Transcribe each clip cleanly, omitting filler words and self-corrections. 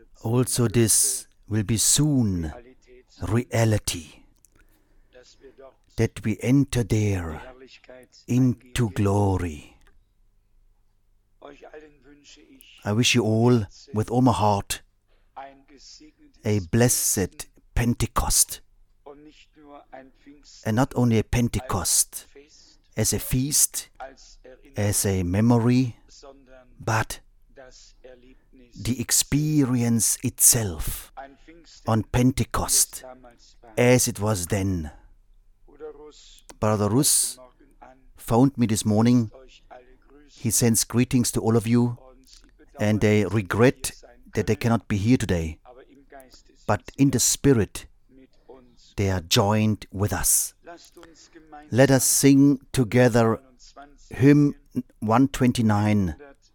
Also this will be soon reality, that we enter there into glory. I wish you all, with all my heart, a blessed Pentecost. And not only a Pentecost as a feast, as a memory, but the experience itself on Pentecost as it was then. Brother Rus phoned me this morning. He sends greetings to all of you, and they regret that they cannot be here today. But in the Spirit, they are joined with us. Let us sing together hymn 129,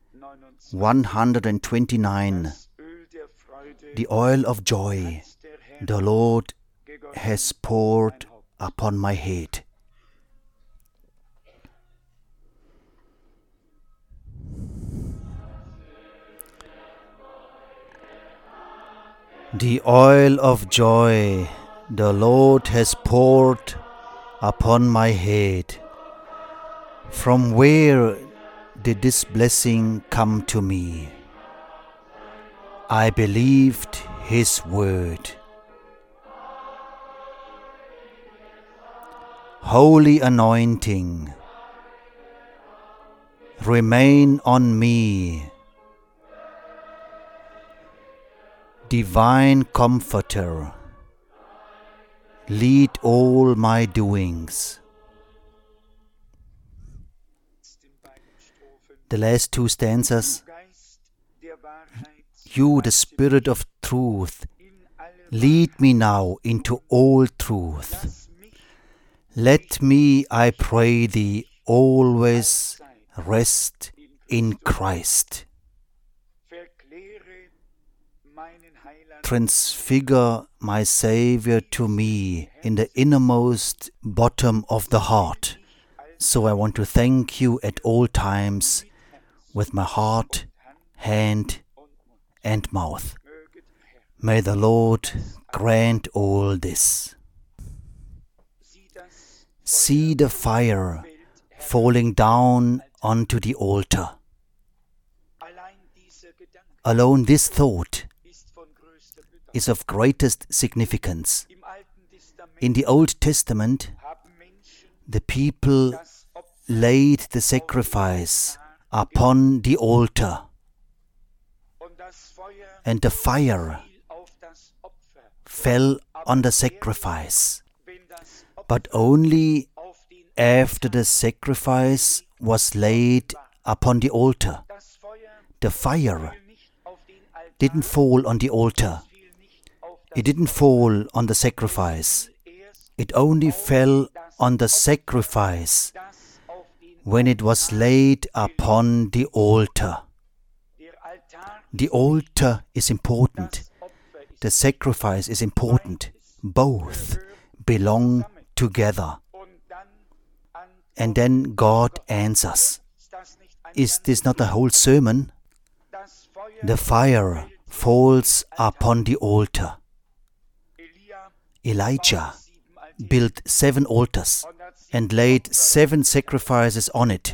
129. The oil of joy the Lord has poured upon my head. The oil of joy the Lord has poured upon my head. From where did this blessing come to me? I believed His word. Holy anointing, remain on me. Divine Comforter, lead all my doings. The last two stanzas. You, the Spirit of truth, lead me now into all truth. Let me, I pray thee, always rest in Christ. Transfigure my Savior to me in the innermost bottom of the heart. So I want to thank you at all times with my heart, hand, and mouth. May the Lord grant all this. See the fire falling down onto the altar. Alone this thought is of greatest significance. In the Old Testament, the people laid the sacrifice upon the altar, and the fire fell on the sacrifice, but only after the sacrifice was laid upon the altar. The fire didn't fall on the altar. It didn't fall on the sacrifice. It only fell on the sacrifice when it was laid upon the altar. The altar is important. The sacrifice is important. Both belong together. And then God answers. Is this not a whole sermon? The fire falls upon the altar. Elijah built 7 altars and laid 7 sacrifices on it.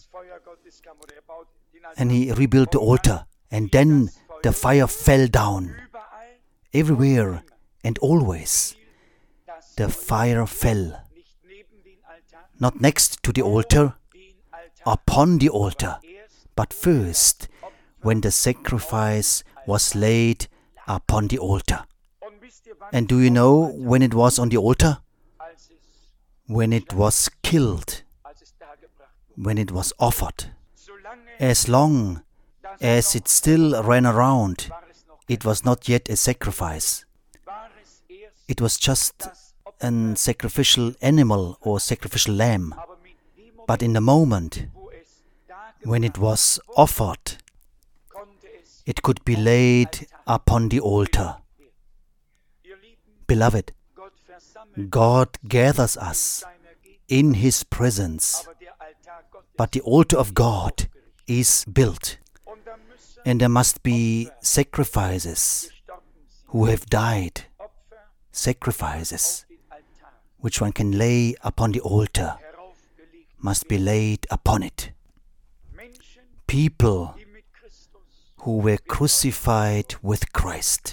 And he rebuilt the altar. And then the fire fell down. Everywhere and always the fire fell. Not next to the altar, upon the altar, but first when the sacrifice was laid upon the altar. And do you know when it was on the altar? When it was killed, when it was offered. As long as it still ran around, it was not yet a sacrifice. It was just a sacrificial animal or sacrificial lamb. But in the moment when it was offered, it could be laid upon the altar. Beloved, God gathers us in His presence, but the altar of God is built. And there must be sacrifices who have died, sacrifices which one can lay upon the altar, must be laid upon it. People who were crucified with Christ,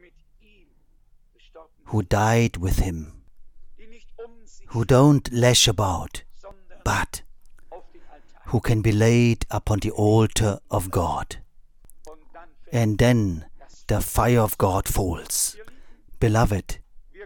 who died with Him, who don't lash about, but who can be laid upon the altar of God. And then the fire of God falls. Beloved,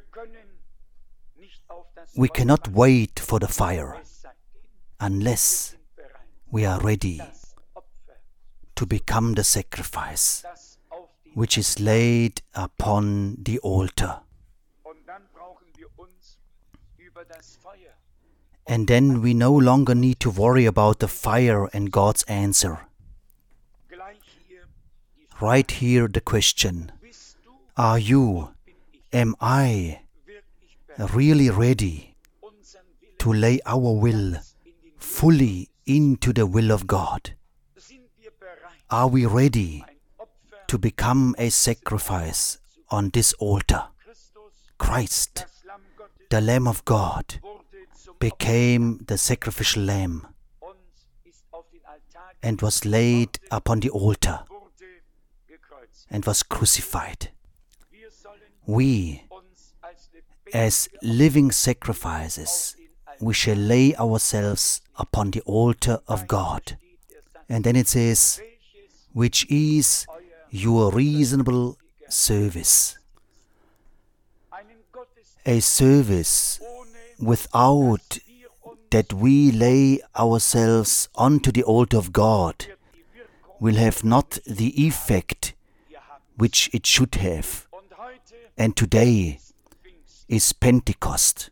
we cannot wait for the fire unless we are ready to become the sacrifice which is laid upon the altar. And then we no longer need to worry about the fire and God's answer. Right here the question, are you, am I really ready to lay our will fully into the will of God? Are we ready to become a sacrifice on this altar? Christ, the Lamb of God, became the sacrificial lamb and was laid upon the altar and was crucified. We, as living sacrifices, we shall lay ourselves upon the altar of God. And then it says, which is your reasonable service. A service without that we lay ourselves onto the altar of God will have not the effect which it should have. And today is Pentecost,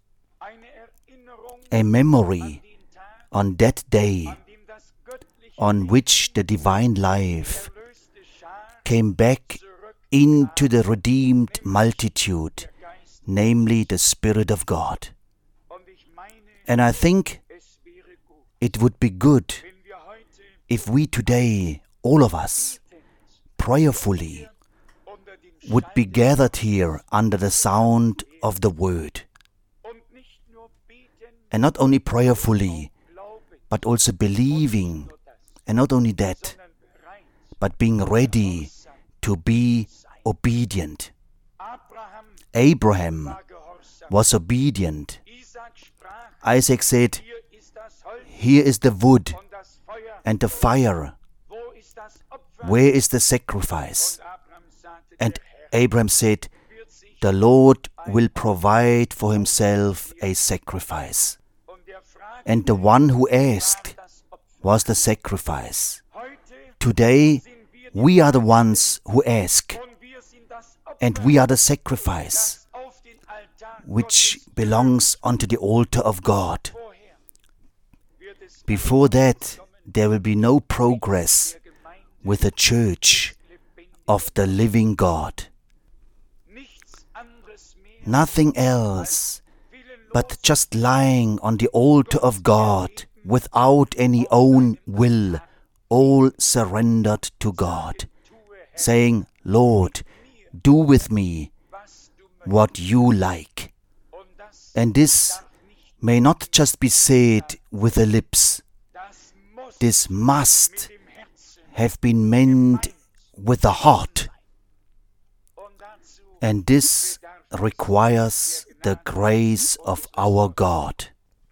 a memory on that day on which the divine life came back into the redeemed multitude, namely the Spirit of God. And I think it would be good if we today, all of us, prayerfully, would be gathered here under the sound of the Word. And not only prayerfully, but also believing, and not only that, but being ready to be obedient. Abraham was obedient. Isaac said, here is the wood and the fire. Where is the sacrifice? And Abraham said, the Lord will provide for Himself a sacrifice. And the one who asked was the sacrifice. Today, we are the ones who ask, and we are the sacrifice which belongs onto the altar of God. Before that, there will be no progress with the church of the living God. Nothing else but just lying on the altar of God without any own will, all surrendered to God, saying, Lord, do with me what you like. And this may not just be said with the lips. This must have been meant with the heart. And this requires the grace of our God.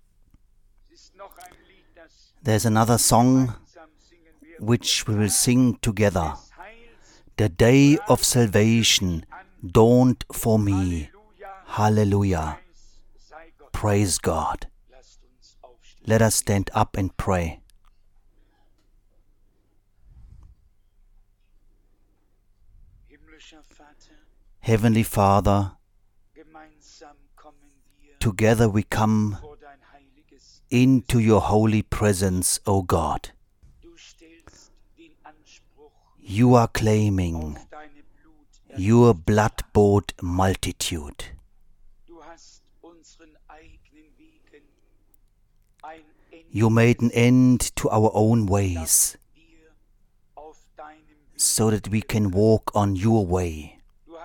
There's another song which we will sing together. The day of salvation dawned for me. Hallelujah. Praise God. Let us stand up and pray. Heavenly Father, together we come into your holy presence, O God. You are claiming your blood-bought multitude. You made an end to our own ways. so that we can walk on your way.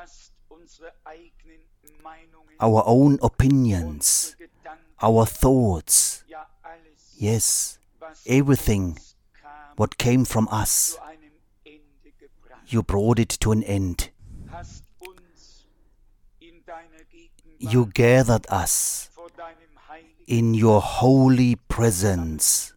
Our own opinions, our thoughts, yes, everything what came from us, you brought it to an end. You gathered us in your holy presence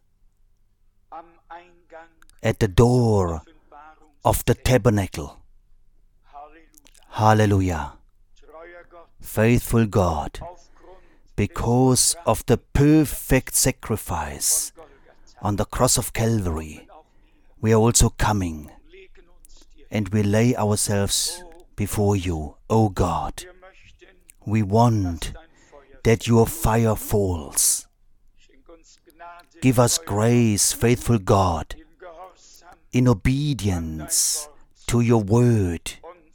at the door of the tabernacle. Hallelujah. Faithful God, because of the perfect sacrifice on the cross of Calvary, we are also coming and we lay ourselves before you, O God. We want that your fire falls. Give us grace, faithful God, in obedience to your word,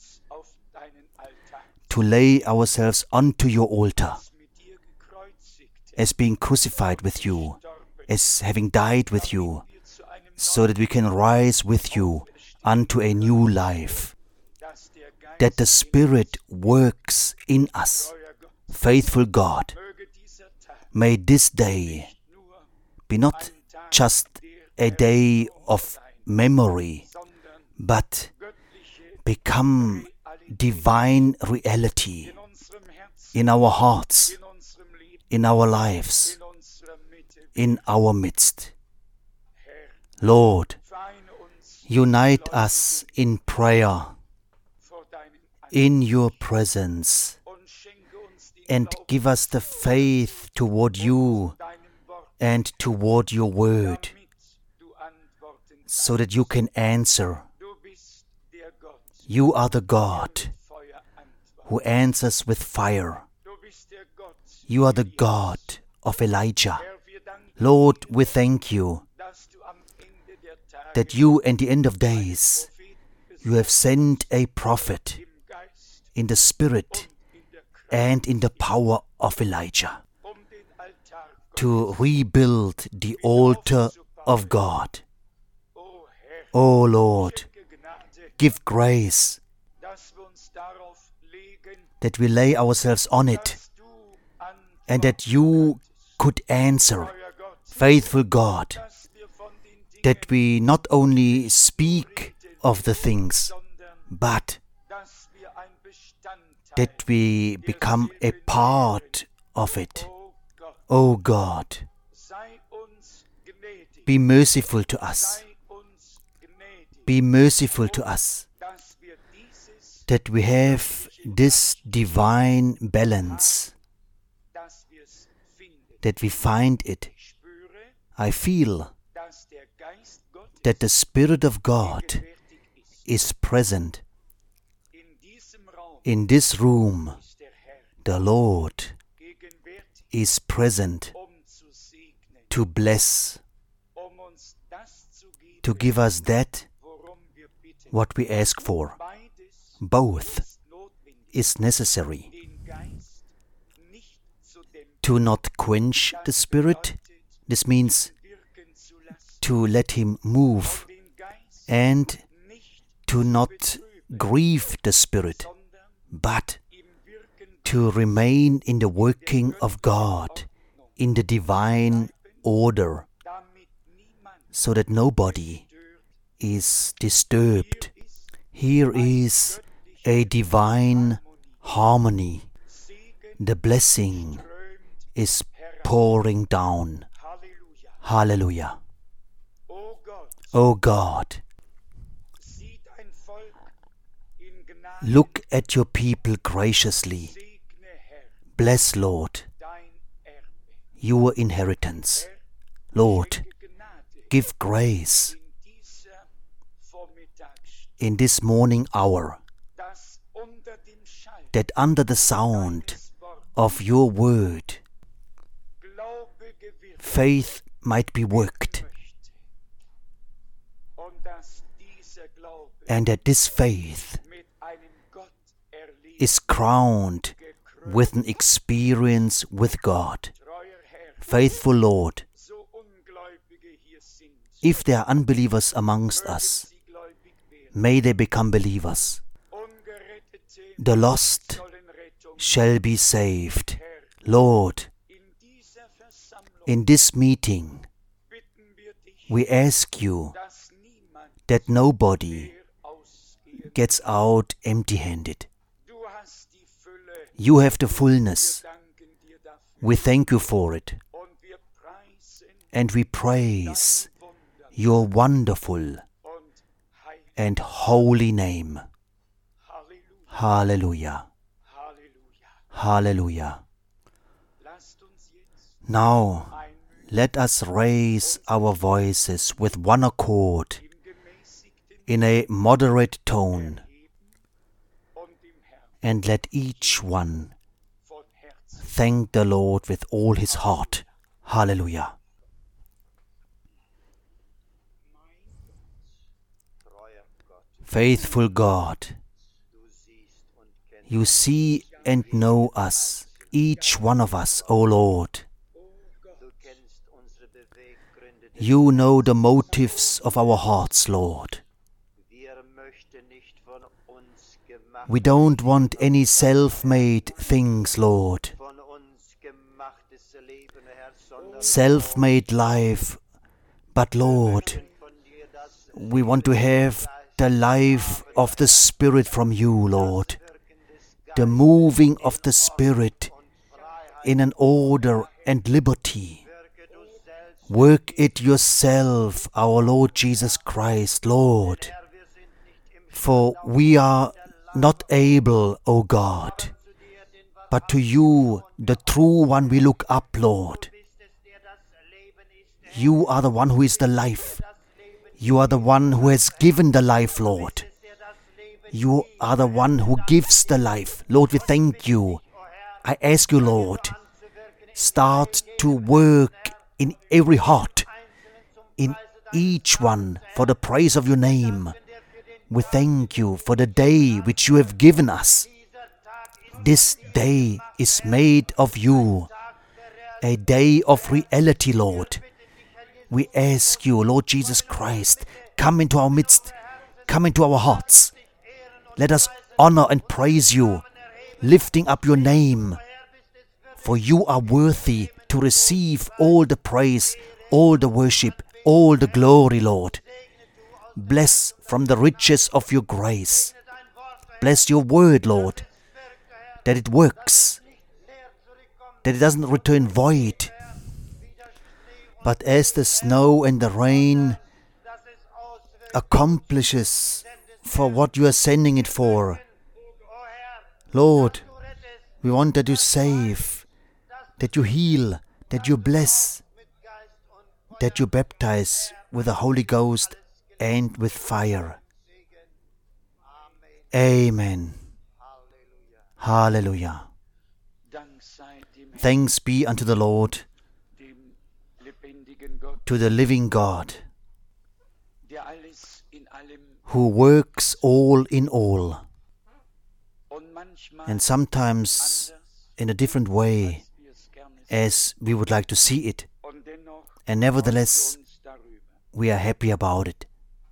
to lay ourselves onto your altar, as being crucified with you, as having died with you, so that we can rise with you unto a new life, that the Spirit works in us. Faithful God, may this day be not just a day of memory, but become divine reality in our hearts, in our lives, in our midst. Lord, unite us in prayer, in your presence, and give us the faith toward you and toward your word, so that you can answer. You are the God who answers with fire. You are the God of Elijah. Lord, we thank you that you, at the end of days, you have sent a prophet in the spirit and in the power of Elijah to rebuild the altar of God. O Lord, give grace that we lay ourselves on it and that you could answer, faithful God, that we not only speak of the things, but that we become a part of it. O God, be merciful to us. Be merciful to us, that we have this divine balance, that we find it. I feel that the Spirit of God is present. In this room, the Lord is present to bless, to give us that what we ask for. Both is necessary. To not quench the Spirit, this means to let Him move, and to not grieve the Spirit, but to remain in the working of God, in the divine order, so that nobody is disturbed. Here is a divine harmony. The blessing is pouring down. Hallelujah. O God, look at your people graciously. Bless, Lord, your inheritance. Lord, give grace in this morning hour, that under the sound of your word, faith might be worked, and that this faith is crowned with an experience with God. Faithful Lord, if there are unbelievers amongst us, may they become believers. The lost shall be saved. Lord, in this meeting, we ask you that nobody gets out empty-handed. You have the fullness. We thank you for it. And we praise your wonderful and holy name. Hallelujah. Hallelujah. Now, let us raise our voices with one accord in a moderate tone, and let each one thank the Lord with all his heart. Hallelujah. Faithful God, you see and know us, each one of us, O Lord. You know the motives of our hearts, Lord. We don't want any self-made things, Lord. Self-made life. But Lord, we want to have the life of the Spirit from you, Lord. The moving of the Spirit in an order and liberty. Work it yourself, our Lord Jesus Christ, Lord. For we are not able, O God, but to you, the true one, we look up, Lord. You are the one who is the life. You are the one who has given the life, Lord. You are the one who gives the life. Lord, we thank you. I ask you, Lord, start to work in every heart, in each one, for the praise of your name. We thank you for the day which you have given us. This day is made of you, a day of reality, Lord. We ask you, Lord Jesus Christ, come into our midst, come into our hearts. Let us honor and praise you, lifting up your name. For you are worthy to receive all the praise, all the worship, all the glory, Lord. Bless from the riches of your grace. Bless your word, Lord, that it works, that it doesn't return void, but as the snow and the rain accomplishes for what you are sending it for. Lord, we want that you save, that you heal, that you bless, that you baptize with the Holy Ghost and with fire. Amen. Hallelujah. Thanks be unto the Lord, to the living God, who works all in all, and sometimes in a different way as we would like to see it. And nevertheless, we are happy about it.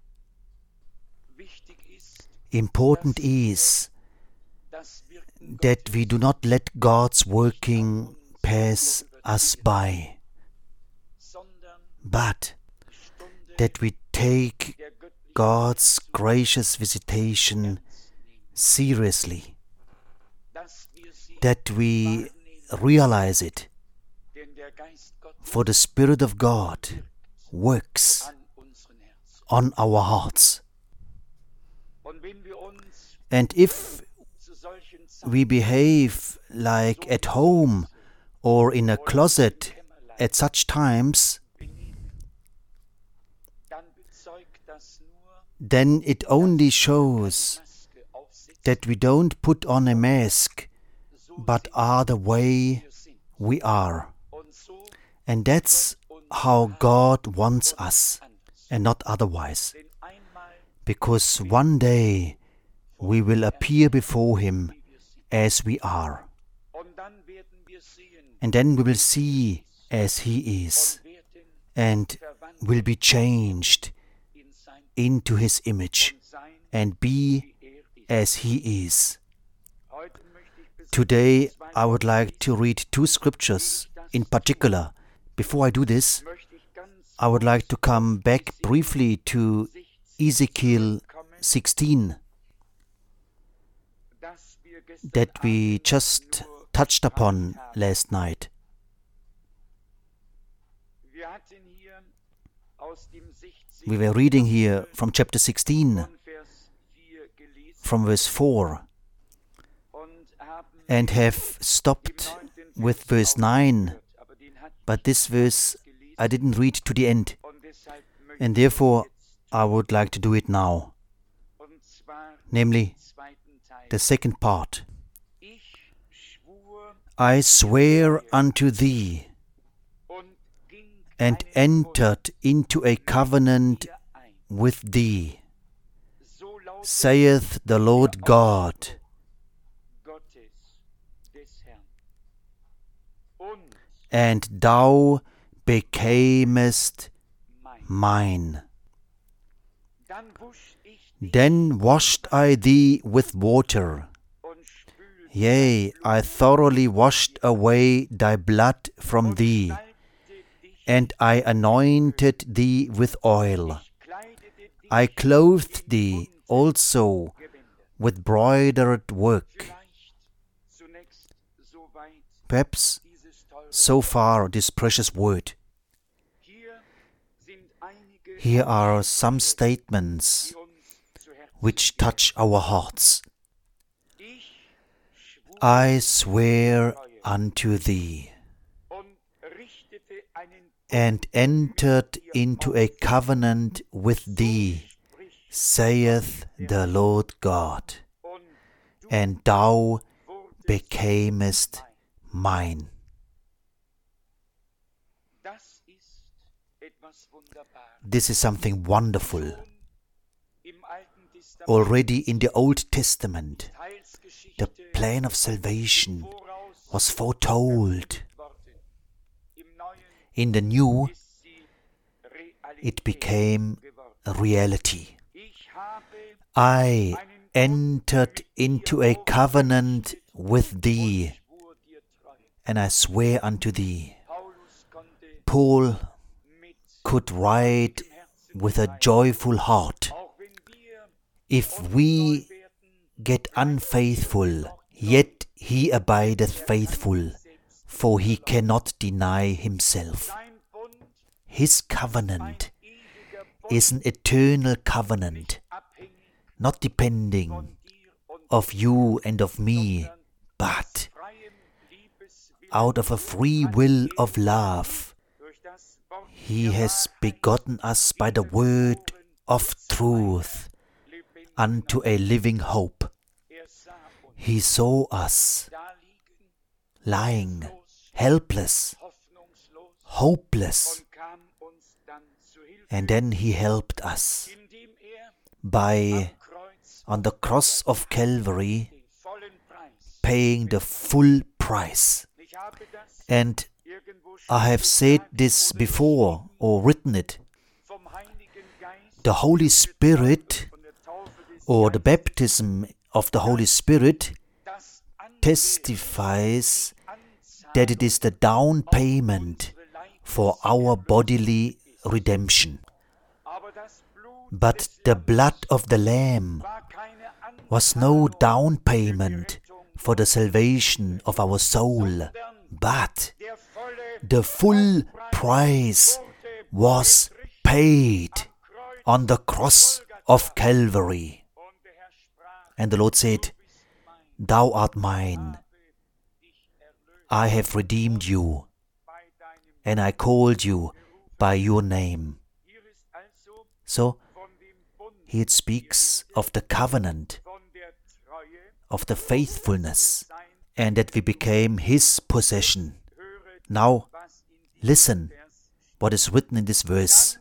Important is that we do not let God's working pass us by, but that we take God's gracious visitation seriously, that we realize it, for the Spirit of God works on our hearts. And if we behave like at home or in a closet at such times, then it only shows that we don't put on a mask, but are the way we are. And that's how God wants us, and not otherwise. Because one day we will appear before Him as we are. And then we will see as He is, and will be changed into His image, and be as He is. Today I would like to read two scriptures in particular. Before I do this, I would like to come back briefly to Ezekiel 16 that we just touched upon last night. We were reading here from chapter 16, from verse 4, and have stopped with verse 9, but this verse I didn't read to the end, and therefore I would like to do it now, namely the second part. I swear unto thee, and entered into a covenant with thee, saith the Lord God, and thou becamest mine. Then washed I thee with water, yea, I thoroughly washed away thy blood from thee, and I anointed thee with oil. I clothed thee also with broidered work. Perhaps so far this precious word. Here are some statements which touch our hearts. I swear unto thee, and entered into a covenant with thee, saith the Lord God, and thou becamest mine. This is something wonderful. Already in the Old Testament, the plan of salvation was foretold. In the New, it became a reality. I entered into a covenant with thee, and I swear unto thee. Paul could write with a joyful heart, if we get unfaithful, yet he abideth faithful, for he cannot deny himself. His covenant is an eternal covenant, not depending of you and of me, but out of a free will of love. He has begotten us by the word of truth unto a living hope. He saw us lying, helpless, hopeless, and then He helped us by, on the cross of Calvary, paying the full price. And I have said this before or written it. The Holy Spirit, or the baptism of the Holy Spirit, testifies that it is the down payment for our bodily redemption. But the blood of the Lamb was no down payment for the salvation of our soul, but the full price was paid on the cross of Calvary. And the Lord said, Thou art mine. I have redeemed you, and I called you by your name. So, here it speaks of the covenant, of the faithfulness, and that we became His possession. Now, listen what is written in this verse.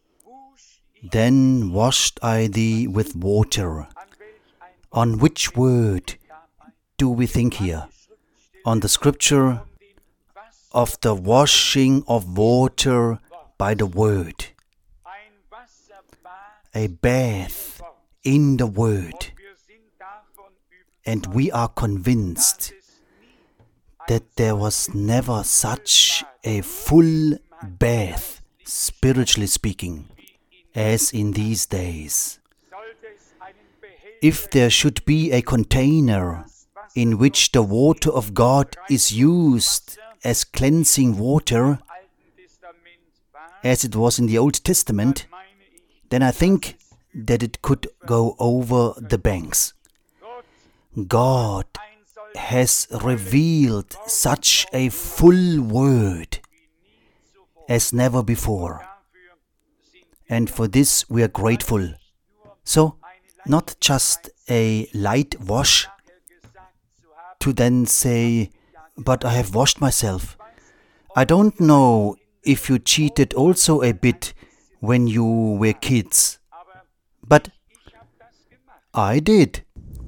Then washed I thee with water. On which word do we think here? On the scripture of the washing of water by the word. A bath in the Word. And we are convinced that there was never such a full bath, spiritually speaking, as in these days. If there should be a container in which the water of God is used as cleansing water, as it was in the Old Testament, then I think that it could go over the banks. God has revealed such a full word as never before. And for this we are grateful. So, not just a light wash to then say, but I have washed myself. I don't know if you cheated also a bit when you were kids, but I did.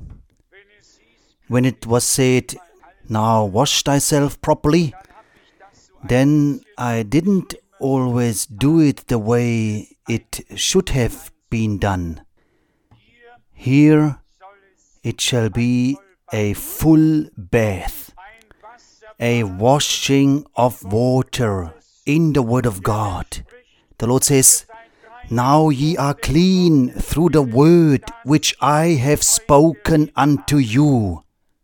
When it was said, now wash thyself properly, then I didn't always do it the way it should have been done. Here it shall be a full bath, a washing of water in the Word of God. The Lord says, now ye are clean through the word which I have spoken unto you.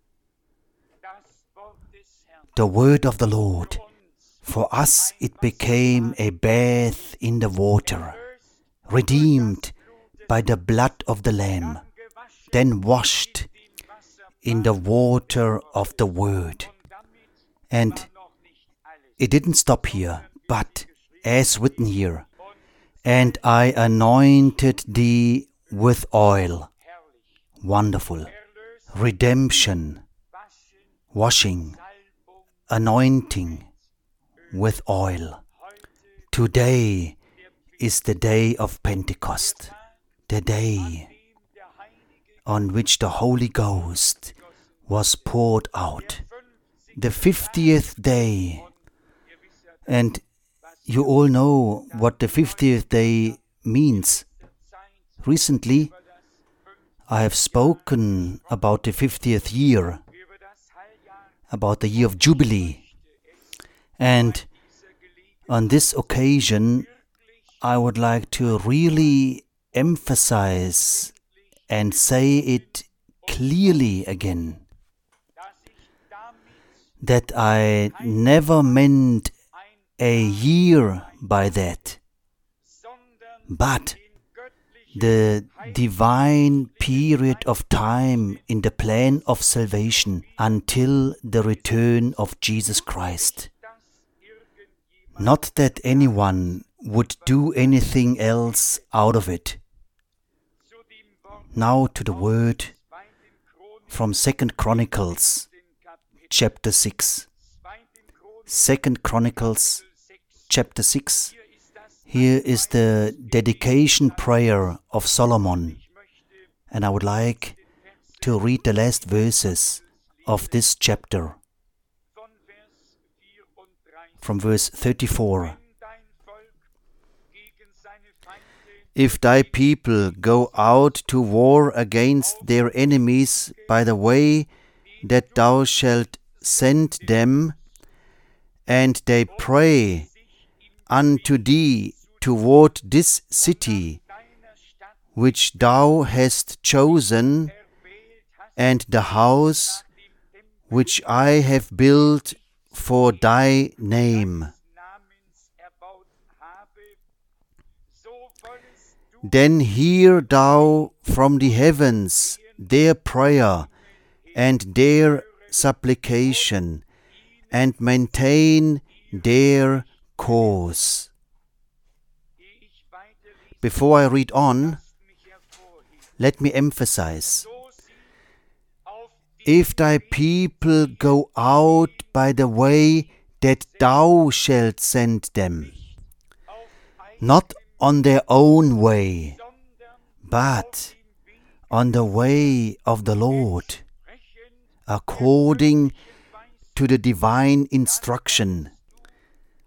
The word of the Lord. For us it became a bath in the water, redeemed by the blood of the Lamb, then washed in the water of the Word. And it didn't stop here, but as written here, and I anointed thee with oil. Wonderful. Redemption, washing, anointing with oil. Today is the day of Pentecost, the day on which the Holy Ghost was poured out, the 50th day. And you all know what the 50th day means. Recently, I have spoken about the 50th year, about the year of Jubilee. And on this occasion, I would like to really emphasize and say it clearly again, that I never meant a year by that, but the divine period of time in the plan of salvation until the return of Jesus Christ. Not that anyone would do anything else out of it. Now to the word from 2 Chronicles chapter 6. 2 Chronicles chapter 6. Here is the dedication prayer of Solomon. And I would like to read the last verses of this chapter. From verse 34. If thy people go out to war against their enemies by the way that thou shalt send them, and they pray unto thee toward this city, which thou hast chosen, and the house which I have built for thy name, then hear thou from the heavens their prayer and their supplication, and maintain their cause. Before I read on, let me emphasize, if thy people go out by the way that thou shalt send them, not on their own way, but on the way of the Lord, according to the divine instruction,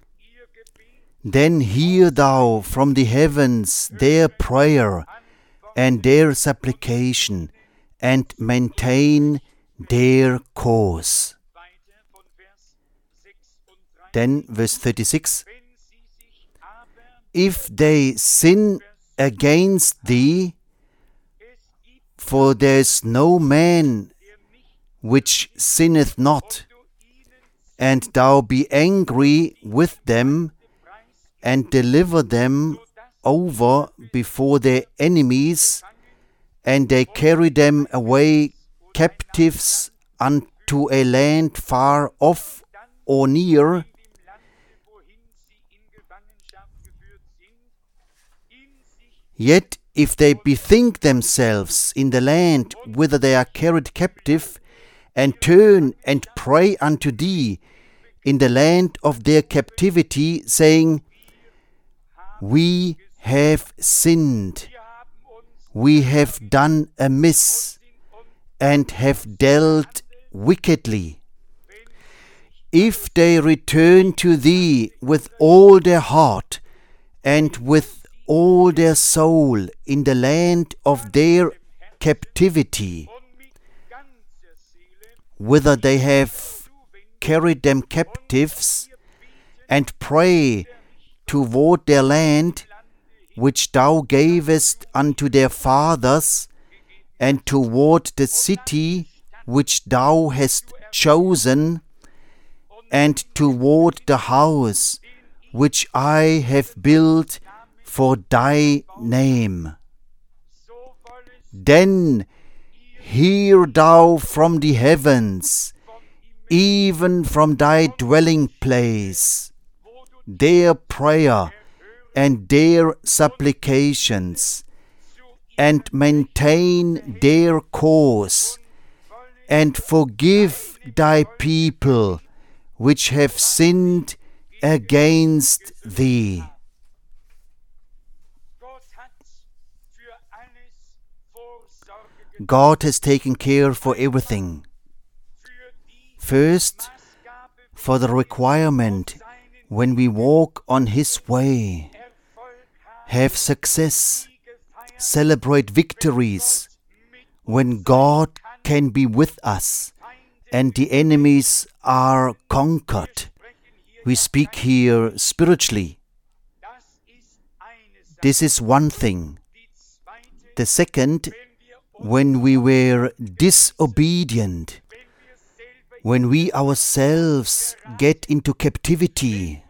then hear thou from the heavens their prayer and their supplication, and maintain their cause. Then verse 36, if they sin against thee, for there is no man which sinneth not, and thou be angry with them, and deliver them over before their enemies, and they carry them away captives unto a land far off or near, yet if they bethink themselves in the land whither they are carried captive, and turn and pray unto thee in the land of their captivity, saying, we have sinned, we have done amiss, and have dealt wickedly. If they return to thee with all their heart and with all their soul in the land of their captivity, whither they have carried them captives, and pray toward their land, which thou gavest unto their fathers, and toward the city which thou hast chosen, and toward the house which I have built for thy name, then hear thou from the heavens, even from thy dwelling place, their prayer and their supplications, and maintain their cause, and forgive thy people which have sinned against thee. God has taken care for everything. First, for the requirement when we walk on His way, have success, celebrate victories, when God can be with us and the enemies are conquered. We speak here spiritually. This is one thing. The second, when we were disobedient, when we ourselves get into captivity,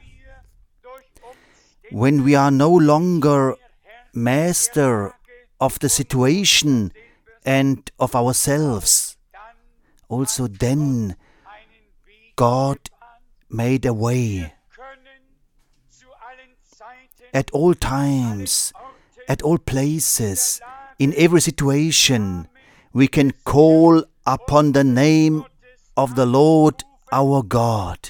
when we are no longer master of the situation and of ourselves, also then God made a way. At all times, at all places, in every situation, we can call upon the name of the Lord our God.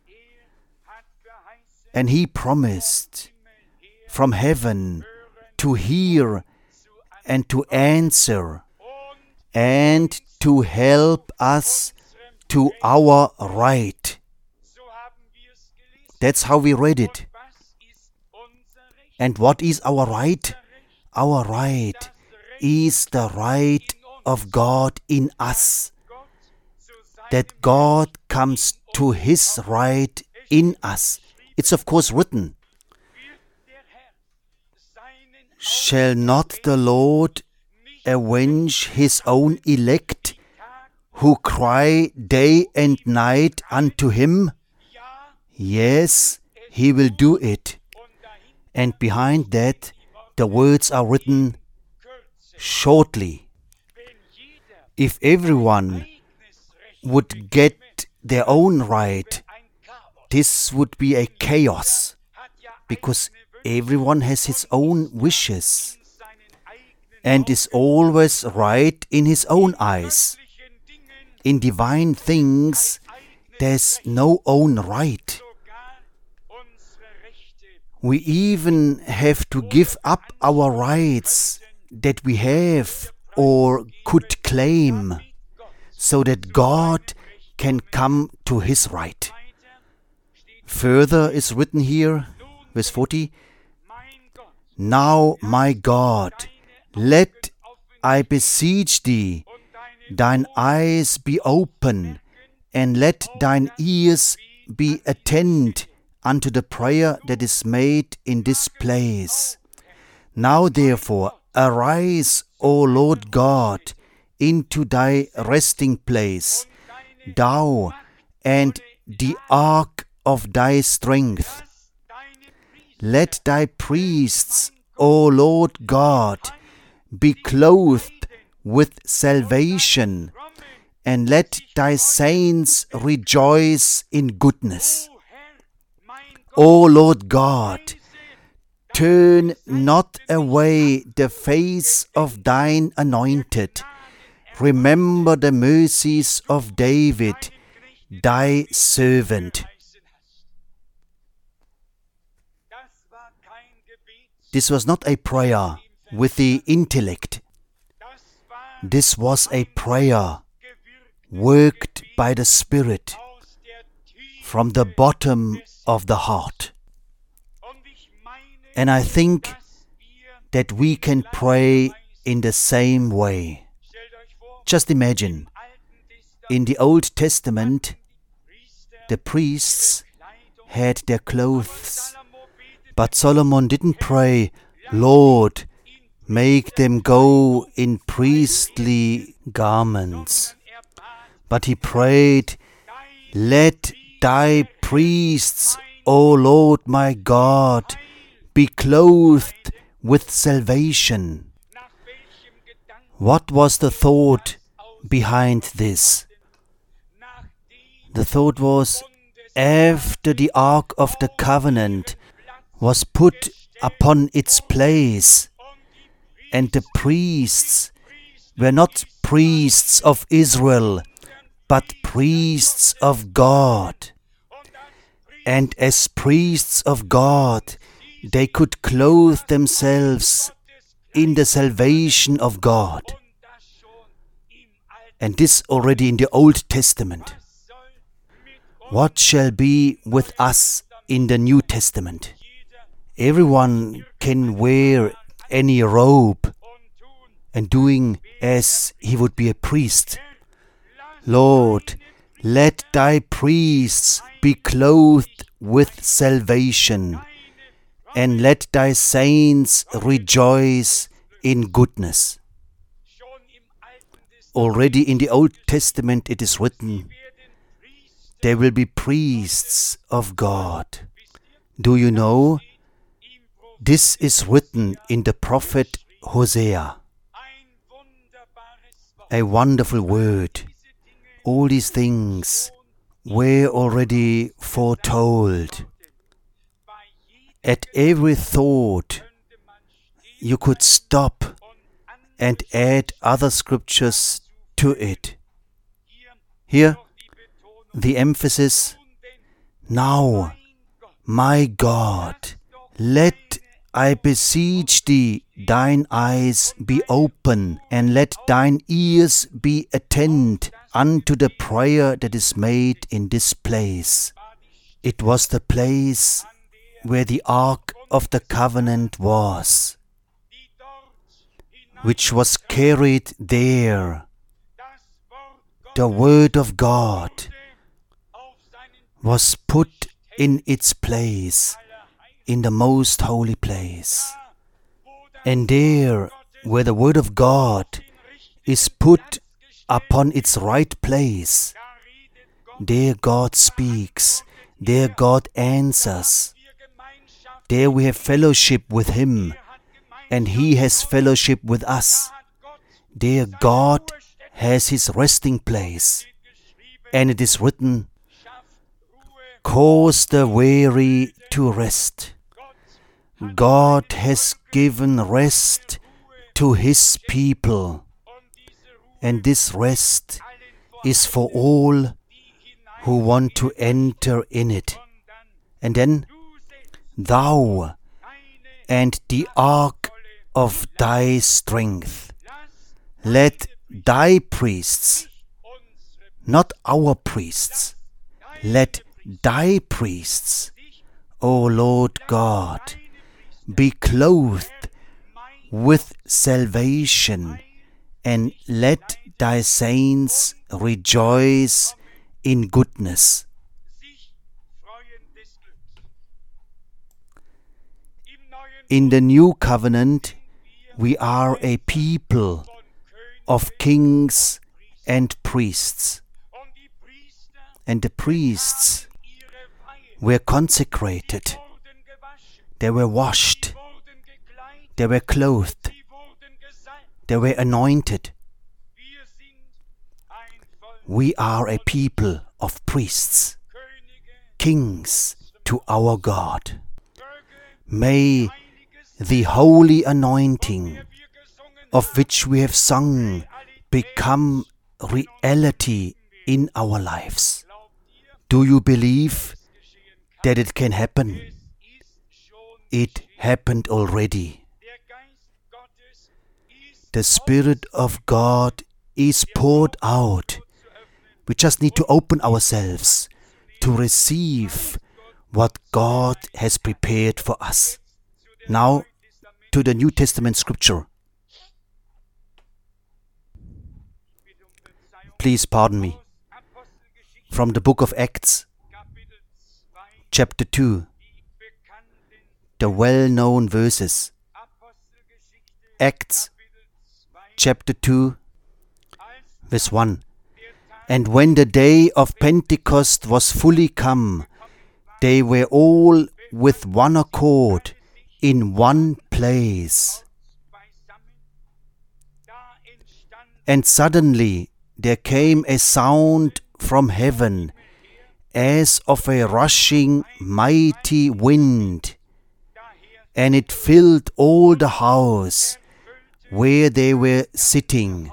And He promised from heaven to hear and to answer and to help us to our right. That's how we read it. And what is our right? Our right is the right of God in us. That God comes to His right in us. It's of course written. Shall not the Lord avenge His own elect, who cry day and night unto Him? Yes, He will do it. And behind that, the words are written, shortly. If everyone would get their own right, this would be a chaos, because everyone has his own wishes and is always right in his own eyes. In divine things, there's no own right. We even have to give up our rights that we have or could claim, so that God can come to His right. Further is written here, verse 40, Now, my God, let I beseech thee, thine eyes be open, and let thine ears be attent unto the prayer that is made in this place. Now therefore arise, O Lord God, into thy resting place, thou and the ark of thy strength. Let thy priests, O Lord God, be clothed with salvation, and let thy saints rejoice in goodness. O Lord God, turn not away the face of thine anointed. Remember the mercies of David, thy servant. This was not a prayer with the intellect. This was a prayer worked by the Spirit from the bottom of the heart. And I think that we can pray in the same way. Just imagine, in the Old Testament, the priests had their clothes, but Solomon didn't pray, Lord, make them go in priestly garments. But he prayed, let thy priests, O Lord my God, be clothed with salvation. What was the thought behind this? The thought was, after the Ark of the Covenant was put upon its place, and the priests were not priests of Israel, but priests of God. And as priests of God, they could clothe themselves in the salvation of God. And this already in the Old Testament. What shall be with us in the New Testament? Everyone can wear any robe and doing as he would be a priest. Lord, let thy priests be clothed with salvation, and let thy saints rejoice in goodness. Already in the Old Testament it is written, there will be priests of God. Do you know? This is written in the prophet Hosea. A wonderful word. All these things were already foretold. At every thought, you could stop and add other scriptures to it. Here, the emphasis, now, my God, let, I beseech thee, thine eyes be open, and let thine ears be attent unto the prayer that is made in this place. It was the place where the Ark of the Covenant was, which was carried there. The Word of God was put in its place, in the most holy place. And there, where the Word of God is put upon its right place, there God speaks, there God answers. There we have fellowship with Him, and He has fellowship with us. There God has His resting place, and it is written, cause the weary to rest. God has given rest to His people, and this rest is for all who want to enter in it. And then, thou and the ark of thy strength, let thy priests, not our priests, let thy priests, O Lord God, be clothed with salvation, and let thy saints rejoice in goodness. In the new covenant, we are a people of kings and priests. And the priests were consecrated. They were washed. They were clothed. They were anointed. We are a people of priests, kings to our God. May the holy anointing of which we have sung become reality in our lives. Do you believe that it can happen? It happened already. The Spirit of God is poured out. We just need to open ourselves to receive what God has prepared for us. Now to the New Testament scripture. Please pardon me. From the book of Acts, chapter 2, the well-known verses. Acts, chapter 2, verse 1. And when the day of Pentecost was fully come, they were all with one accord in one place. And suddenly there came a sound from heaven, as of a rushing mighty wind, and it filled all the house where they were sitting.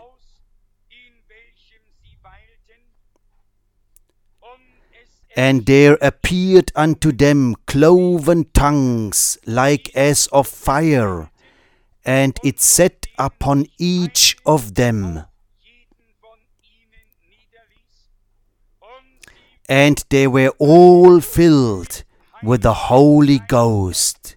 And there appeared unto them cloven tongues like as of fire, and it sat upon each of them. And they were all filled with the Holy Ghost,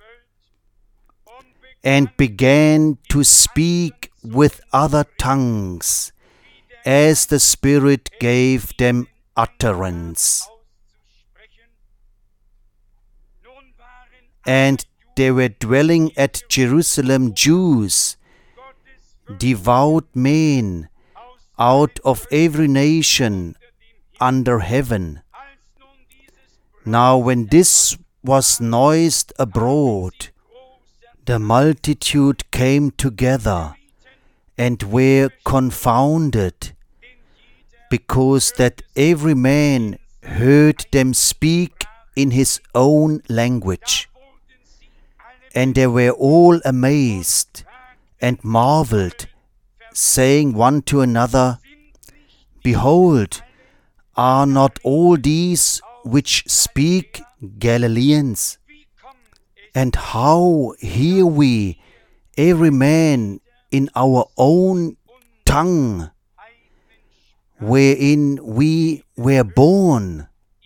and began to speak with other tongues, as the Spirit gave them utterance. And there were dwelling at Jerusalem Jews, devout men, out of every nation under heaven. Now when this was noised abroad, the multitude came together, and were confounded, because that every man heard them speak in his own language. And they were all amazed, and marveled, saying one to another, Behold, are not all these which speak Galileans? And how hear we every man in our own tongue, wherein we were born?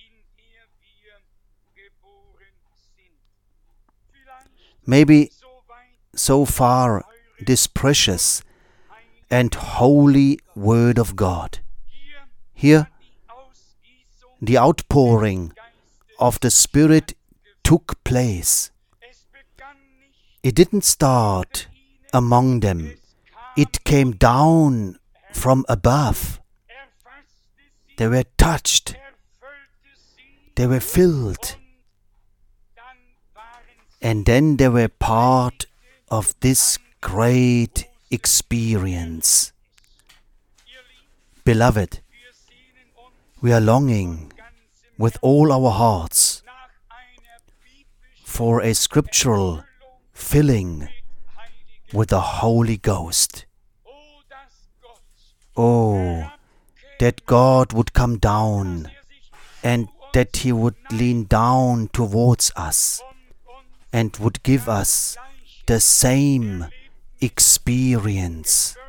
Maybe so far this precious and holy Word of God. Here, the outpouring of the Spirit took place. It didn't start among them. It came down from above. They were touched. They were filled. And then they were part of this great experience. Beloved, we are longing with all our hearts for a scriptural filling with the Holy Ghost. Oh, that God would come down and that He would lean down towards us and would give us the same experience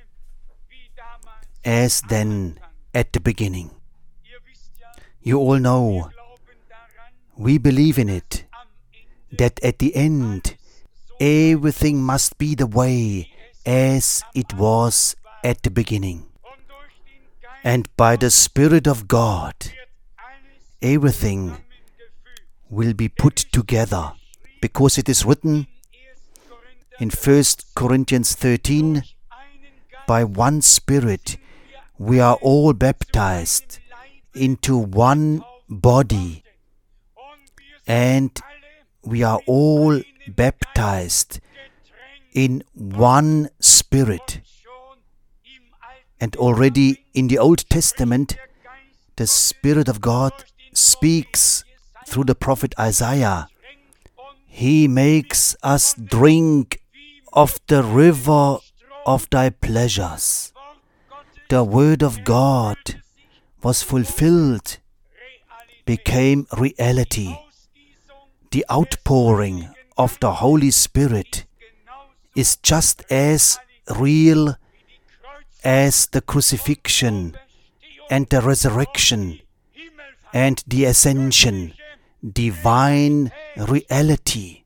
as then at the beginning. You all know, we believe in it, that at the end, everything must be the way as it was at the beginning. And by the Spirit of God, everything will be put together, because it is written in 1 Corinthians 13, by one Spirit we are all baptized into one body, and we are all baptized in one Spirit. And already in the Old Testament, the Spirit of God speaks through the prophet Isaiah. He makes us drink of the river of thy pleasures. The word of God was fulfilled, became reality. The outpouring of the Holy Spirit is just as real as the crucifixion and the resurrection and the ascension, divine reality.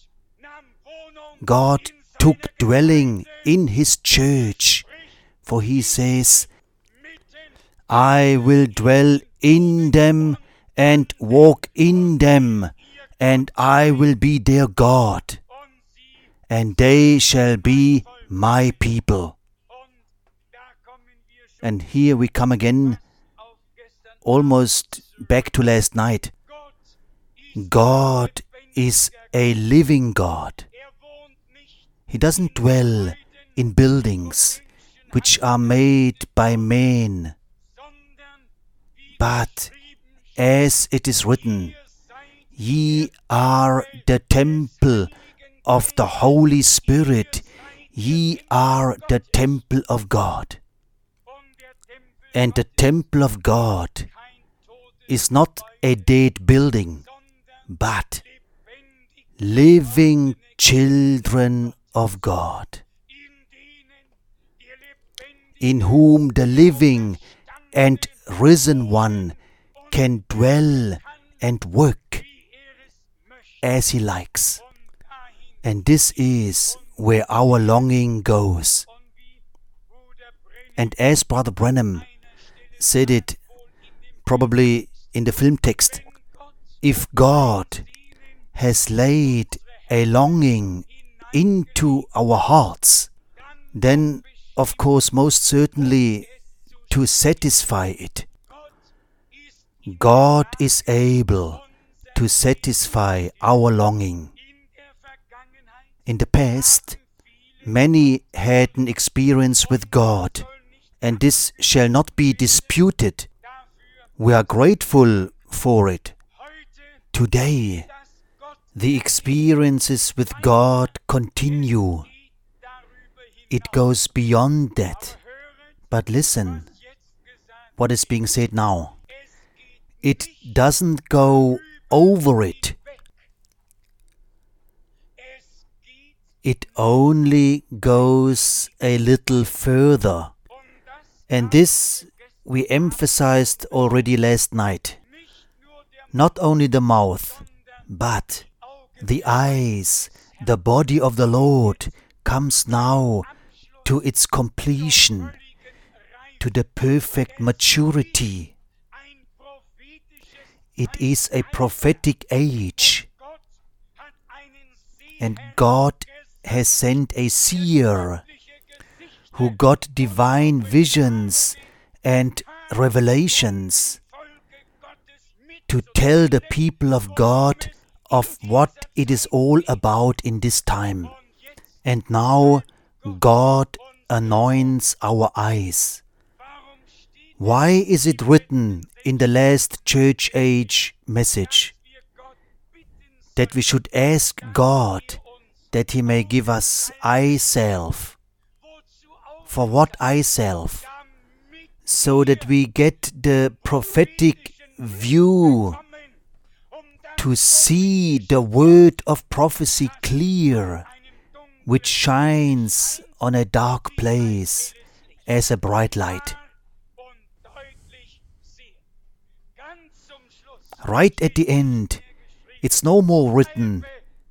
God took dwelling in His church, for He says, I will dwell in them and walk in them, and I will be their God, and they shall be my people. And here we come again, almost back to last night. God is a living God. He doesn't dwell in buildings which are made by men, but as it is written, ye are the temple of the Holy Spirit, ye are the temple of God. And the temple of God is not a dead building, but living children of God, in whom the living and risen one can dwell and work as He likes. And this is where our longing goes. And as Brother Branham said it probably in the film text, if God has laid a longing into our hearts, then of course most certainly to satisfy it. God is able to satisfy our longing. In the past, many had an experience with God, and this shall not be disputed. We are grateful for it. Today, the experiences with God continue. It goes beyond that. But listen, what is being said now? It doesn't go over it. It only goes a little further. And this we emphasized already last night. Not only the mouth, but the eyes, the body of the Lord comes now to its completion, to the perfect maturity. It is a prophetic age, and God has sent a seer who got divine visions and revelations to tell the people of God of what it is all about in this time. And now God anoints our eyes. Why is it written in the last church age message that we should ask God that He may give us eye salve? For what eye salve? So that we get the prophetic view to see the word of prophecy clear, which shines on a dark place as a bright light. Right at the end, it's no more written,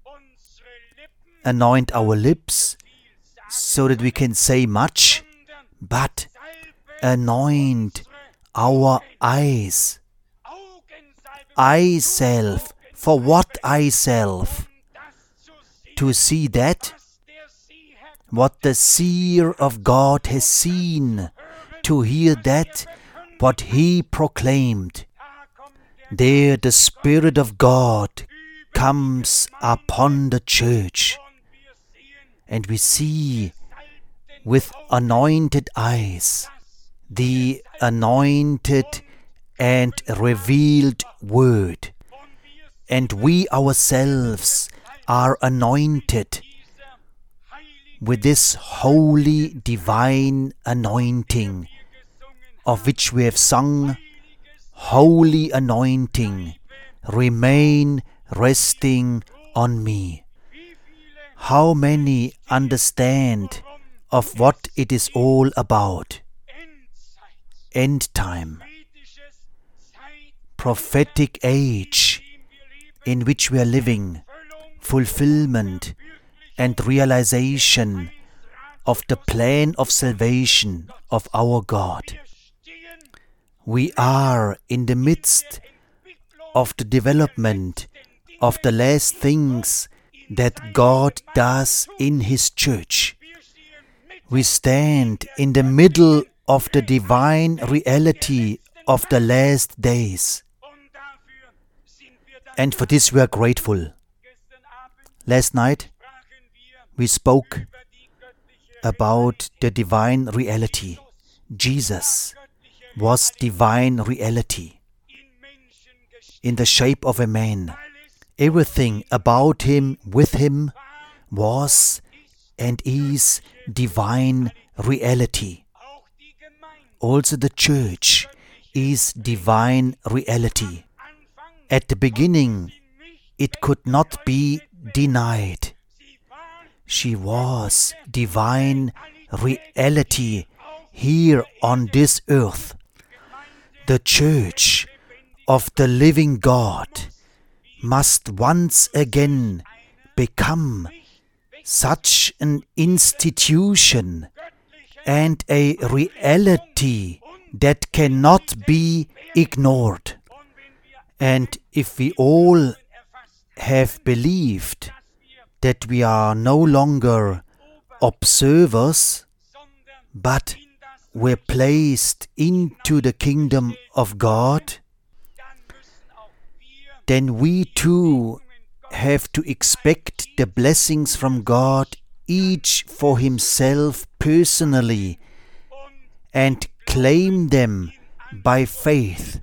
anoint our lips so that we can say much, but anoint our eyes. Eye self. For what eye self? To see that what the seer of God has seen, to hear that what he proclaimed. There the Spirit of God comes upon the church, and we see with anointed eyes the anointed and revealed word. And we ourselves are anointed with this holy divine anointing, of which we have sung, holy anointing, remain resting on me. How many understand of what it is all about? End time, prophetic age in which we are living, fulfillment and realization of the plan of salvation of our God. We are in the midst of the development of the last things that God does in His church. We stand in the middle of the divine reality of the last days. And for this we are grateful. Last night we spoke about the divine reality. Jesus was divine reality in the shape of a man. Everything about Him, with Him, was and is divine reality. Also the church is divine reality. At the beginning, it could not be denied. She was divine reality here on this earth. The church of the living God must once again become such an institution and a reality that cannot be ignored. And if we all have believed that we are no longer observers, but we're placed into the kingdom of God, then we too have to expect the blessings from God, each for himself personally, and claim them by faith.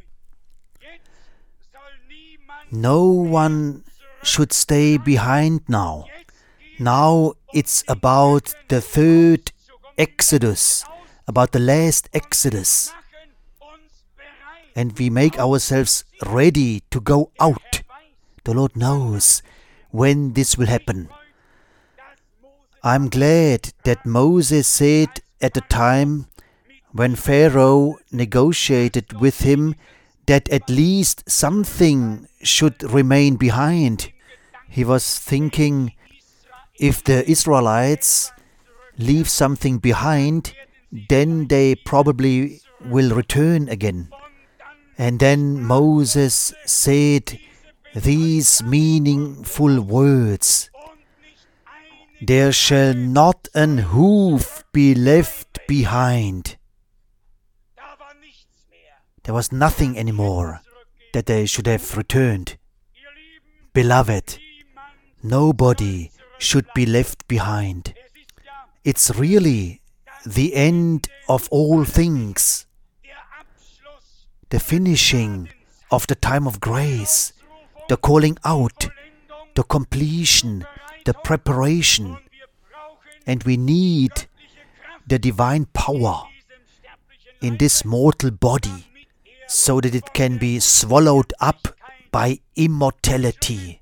No one should stay behind now. Now it's about the third Exodus, about the last Exodus. And we make ourselves ready to go out. The Lord knows when this will happen. I'm glad that Moses said at the time when Pharaoh negotiated with him that at least something should remain behind. He was thinking, if the Israelites leave something behind, then they probably will return again. And then Moses said these meaningful words: "There shall not an hoof be left behind." There was nothing anymore that they should have returned. Beloved, nobody should be left behind. It's really the end of all things, the finishing of the time of grace, the calling out, the completion, the preparation. And we need the divine power in this mortal body so that it can be swallowed up by immortality,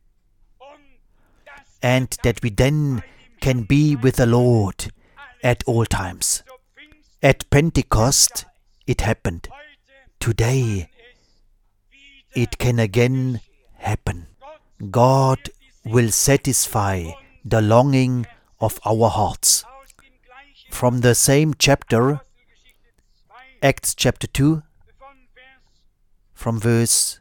and that we then can be with the Lord at all times. At Pentecost it happened. Today it can again happen. God will satisfy the longing of our hearts. From the same chapter Acts chapter 2, from verse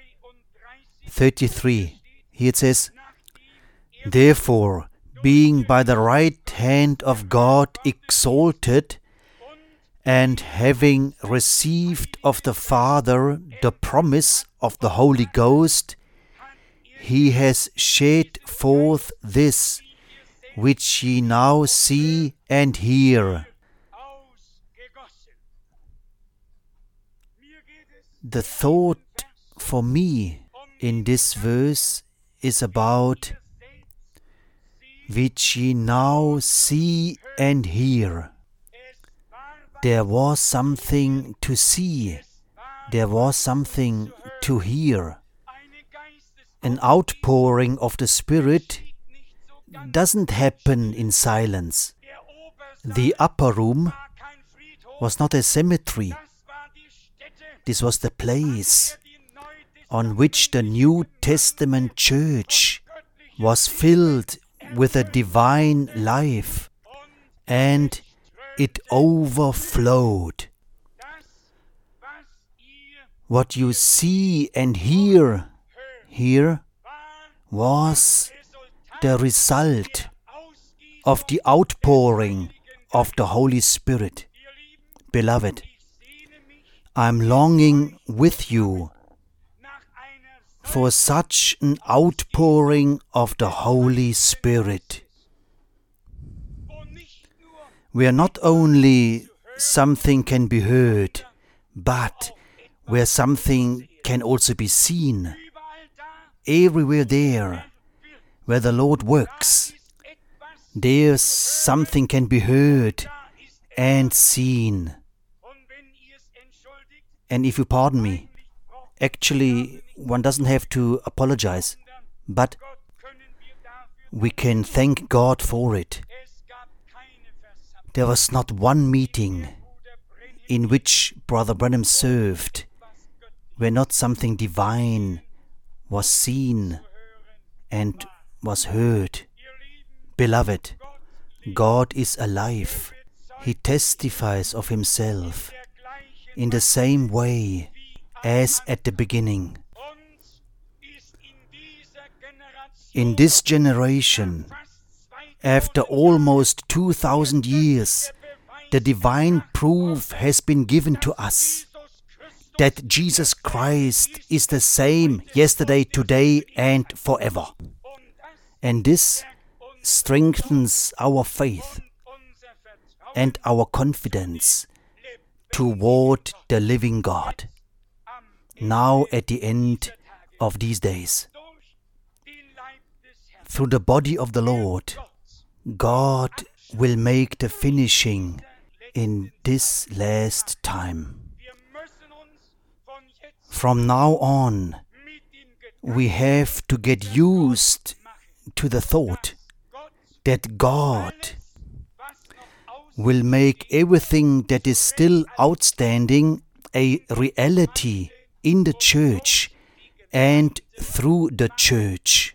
33. Here it says, "Therefore, being by the right hand of God exalted, and having received of the Father the promise of the Holy Ghost, he has shed forth this, which ye now see and hear." The thought for me in this verse is about which ye now see and hear. There was something to see. There was something to hear. An outpouring of the Spirit doesn't happen in silence. The upper room was not a cemetery. This was the place on which the New Testament church was filled with a divine life, and it overflowed. What you see and hear here was the result of the outpouring of the Holy Spirit. Beloved, I'm longing with you for such an outpouring of the Holy Spirit, where not only something can be heard, but where something can also be seen. Everywhere there where the Lord works, there something can be heard and seen. And if you pardon me, actually one doesn't have to apologize, but we can thank God for it. There was not one meeting in which Brother Branham served where not something divine was seen and was heard. Beloved, God is alive. He testifies of Himself in the same way as at the beginning. In this generation, after almost 2,000 years, the divine proof has been given to us that Jesus Christ is the same yesterday, today, and forever. And this strengthens our faith and our confidence toward the living God, now at the end of these days. Through the body of the Lord, God will make the finishing in this last time. From now on, we have to get used to the thought that God will make everything that is still outstanding a reality in the church and through the church.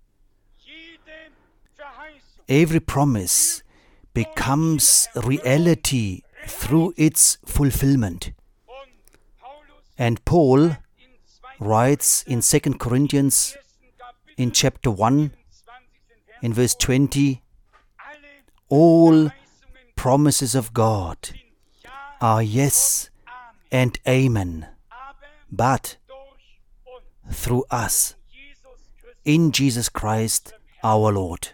Every promise becomes reality through its fulfillment. And Paul writes in 2 Corinthians in chapter 1, in verse 20, all promises of God are yes and amen, but through us, in Jesus Christ our Lord.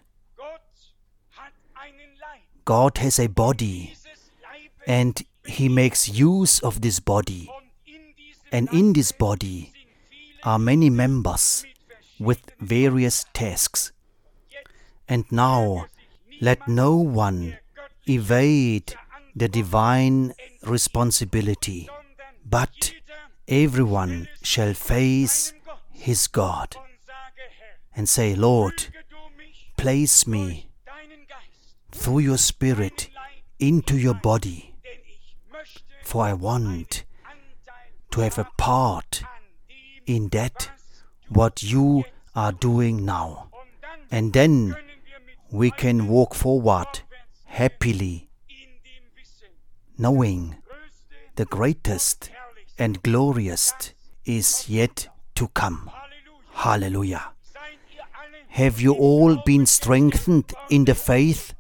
God has a body, and He makes use of this body. And in this body are many members with various tasks. And now, let no one evade the divine responsibility, but everyone shall face his God and say, Lord, place me through your Spirit into your body, for I want to have a part in that what you are doing now. And then we can walk forward happily, knowing the greatest and glorious is yet to come. Hallelujah. Have you all been strengthened in the faith?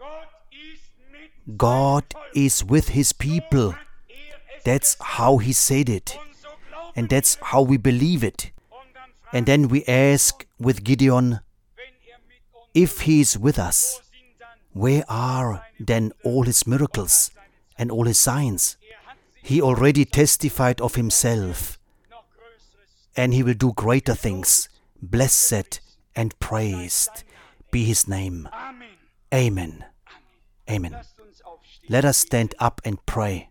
God is with His people. That's how He said it. And that's how we believe it. And then we ask with Gideon, if He is with us, where are then all His miracles and all His signs? He already testified of Himself, and He will do greater things. Blessed and praised be His name. Amen. Amen. Let us stand up and pray.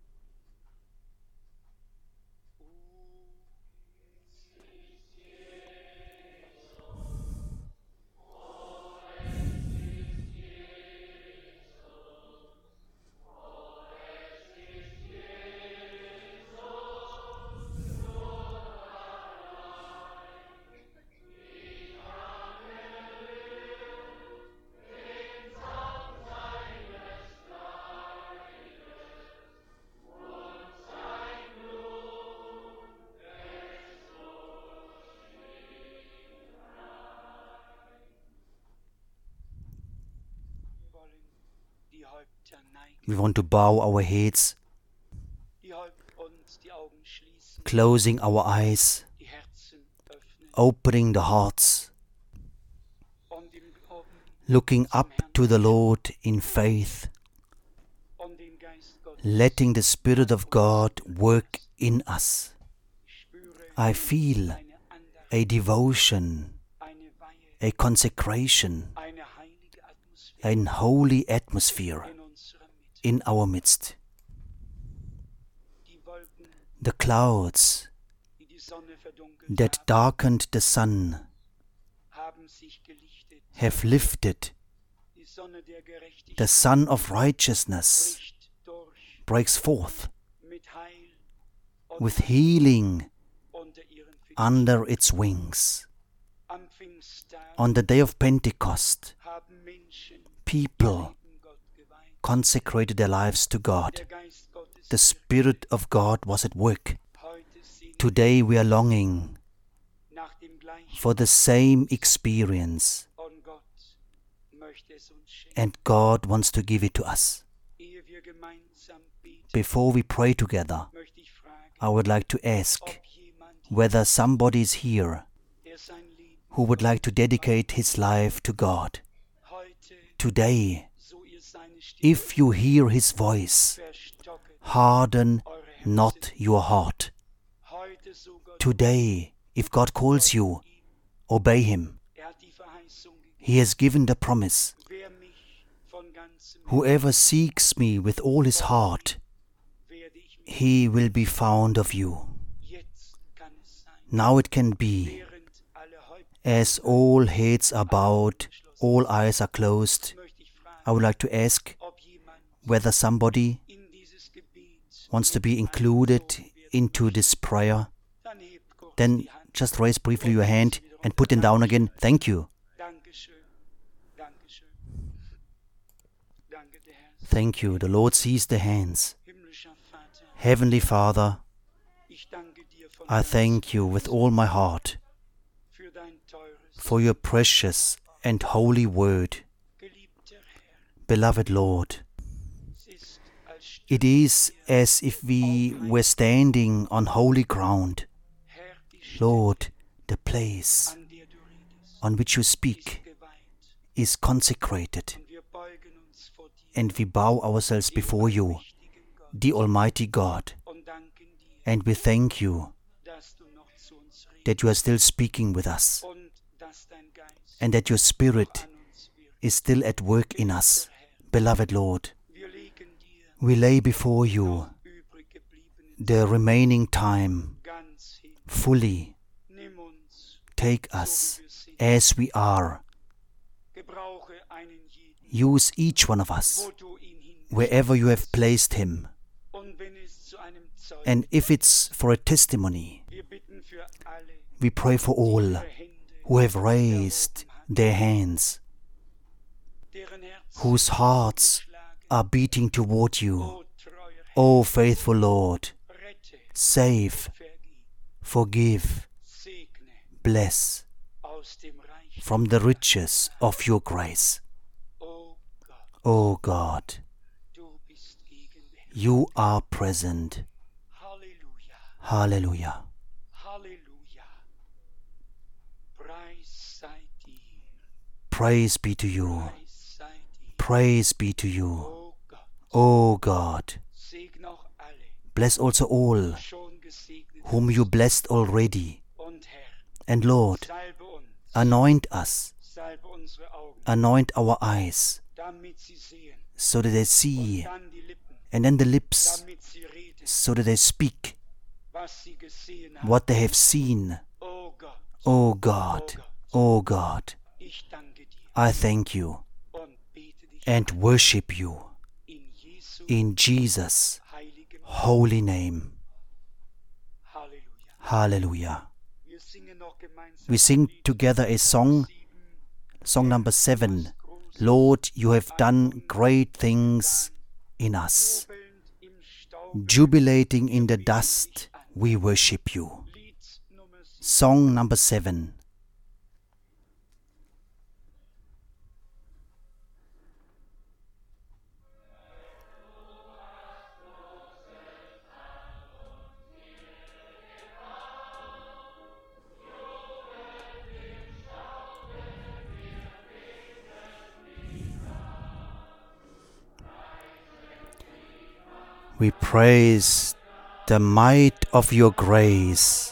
We want to bow our heads, closing our eyes, opening the hearts, looking up to the Lord in faith, letting the Spirit of God work in us. I feel a devotion, a consecration, a holy atmosphere in our midst. The clouds that darkened the sun have lifted. The sun of righteousness breaks forth with healing under its wings. On the day of Pentecost, people consecrated their lives to God. The Spirit of God was at work. Today we are longing for the same experience, and God wants to give it to us. Before we pray together, I would like to ask whether somebody is here who would like to dedicate his life to God. Today, if you hear His voice, harden not your heart. Today, if God calls you, obey Him. He has given the promise. Whoever seeks me with all his heart, he will be found of you. Now it can be, as all heads are bowed, all eyes are closed, I would like to ask whether somebody wants to be included into this prayer. Then just raise briefly your hand and put it down again. Thank you. Thank you. The Lord sees the hands. Heavenly Father, I thank you with all my heart for your precious and holy word. Beloved Lord, it is as if we were standing on holy ground. Lord, the place on which you speak is consecrated, and we bow ourselves before you, the Almighty God, and we thank you that you are still speaking with us, and that your Spirit is still at work in us. Beloved Lord, we lay before you the remaining time fully. Take us as we are. Use each one of us wherever you have placed him. And if it's for a testimony, we pray for all who have raised their hands, whose hearts are beating toward you. O faithful Lord, save, forgive, bless from the riches of your grace. O God, you are present. Hallelujah. Praise be to you. Praise be to you. O God, bless also all whom you blessed already. And Lord, anoint us, anoint our eyes, so that they see, and then the lips, so that they speak what they have seen. O God, O God, I thank you and worship you in Jesus' holy name. Hallelujah. We sing together a song number 7. Lord, you have done great things in us. Jubilating in the dust, we worship you. Song number 7. We praise the might of your grace.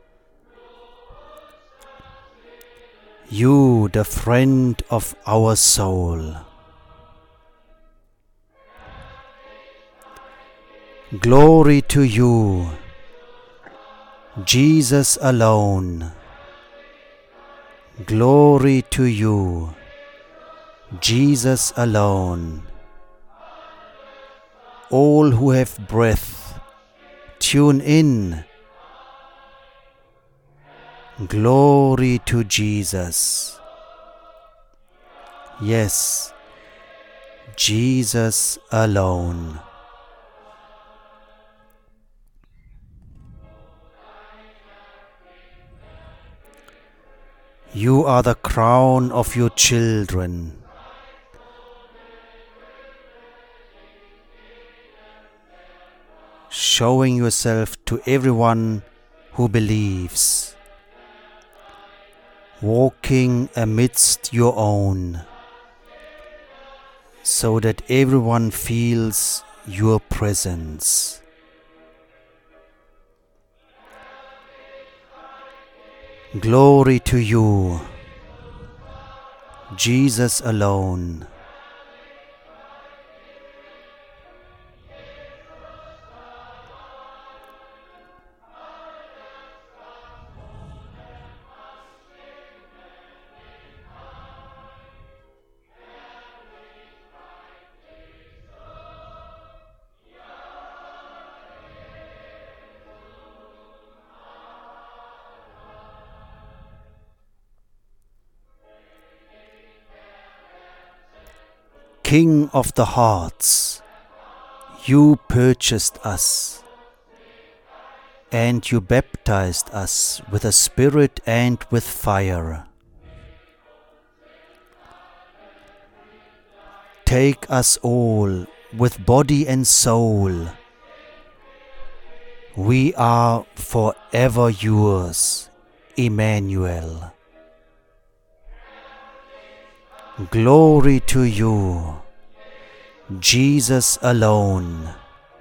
You, the friend of our soul. Glory to you, Jesus alone. Glory to you, Jesus alone. All who have breath, tune in. Glory to Jesus. Yes, Jesus alone. You are the crown of your children. Showing yourself to everyone who believes. Walking amidst your own, so that everyone feels your presence. Glory to you, Jesus alone. King of the hearts, you purchased us, and you baptized us with a spirit and with fire. Take us all with body and soul. We are forever yours, Emmanuel. Glory to you, Jesus alone.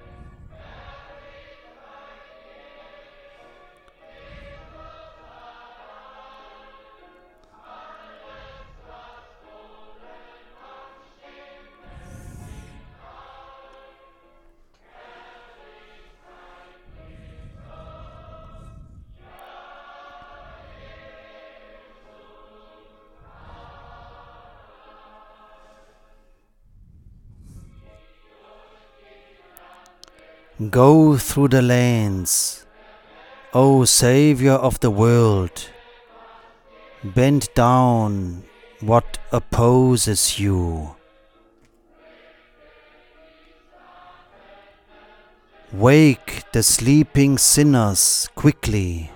Go through the lands, O Saviour of the world. Bend down what opposes you. Wake the sleeping sinners quickly.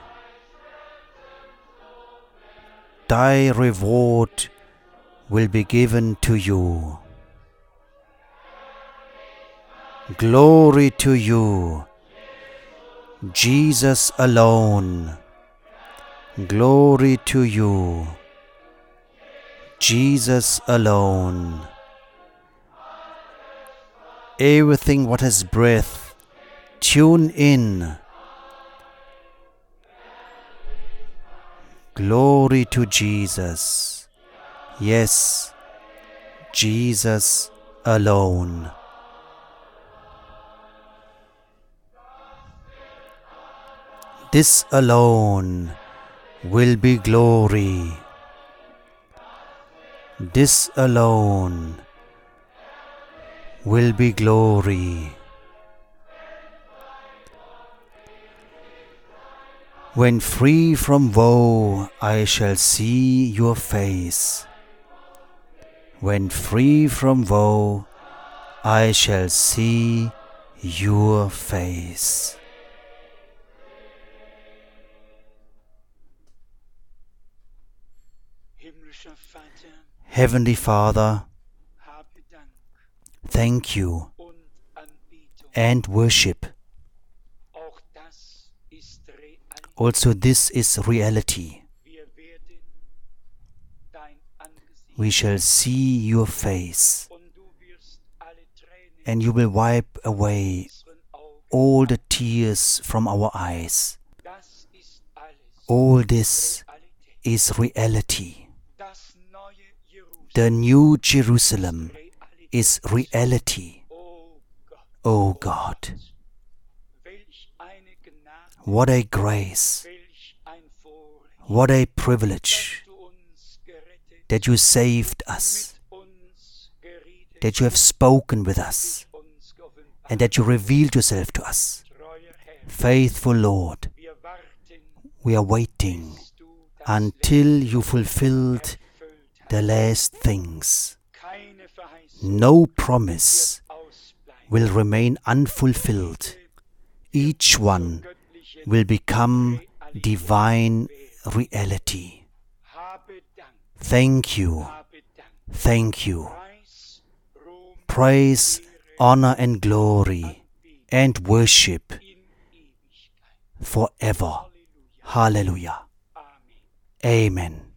Thy reward will be given to you. Glory to you, Jesus alone. Glory to you, Jesus alone. Everything what has breath, tune in. Glory to Jesus. Yes, Jesus alone. This alone will be glory. This alone will be glory. When free from woe, I shall see your face. When free from woe, I shall see your face. Heavenly Father, thank you and worship. Also, this is reality. We shall see your face, and you will wipe away all the tears from our eyes. All this is reality. The new Jerusalem is reality. Oh God, what a grace, what a privilege that you saved us, that you have spoken with us, and that you revealed yourself to us. Faithful Lord, we are waiting until you fulfilled the last things. No promise will remain unfulfilled. Each one will become divine reality. Thank you. Thank you. Praise, honor and glory and worship forever. Hallelujah. Amen.